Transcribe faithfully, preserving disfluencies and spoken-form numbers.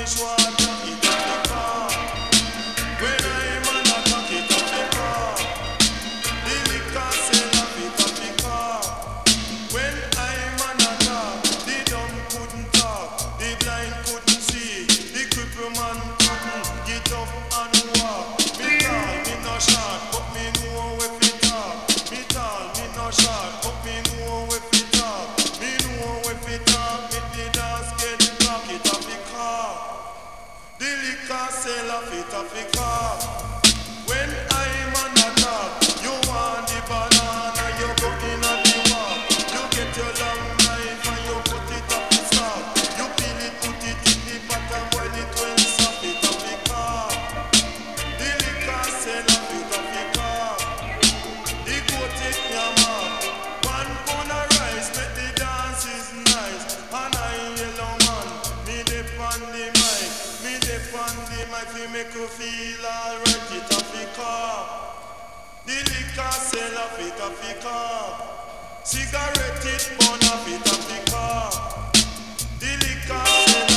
water, it a fi car. When I'm on a cock, it a fi car. The liquor sell a fit a fi car. When I'm on a talk, the dumb couldn't talk, the blind couldn't see, the cripple man couldn't get up and walk. Me tall, me no short, but me know where fi talk. Me tall, me no short, but me know where fi talk. Me know where fi talk, me the dance get clock, it a fi car. The liquor sell a fit a fi car. When I'm on a talk, you want the banana, you go in a the walk. You get your long knife and you put it up the stop. You peel it, put it in the pot and boil it when soft, it a fi car. The liquor sell a fit a fi car. The goat take your mouth. One pound of rice make the dance is nice. And I yellow man, me dip on the mic, me dip on the mic, we make you feel alright, it a fi car. The liquor sell a fit a fi car. Cigarette it burn a fit a fi car. The liquor sell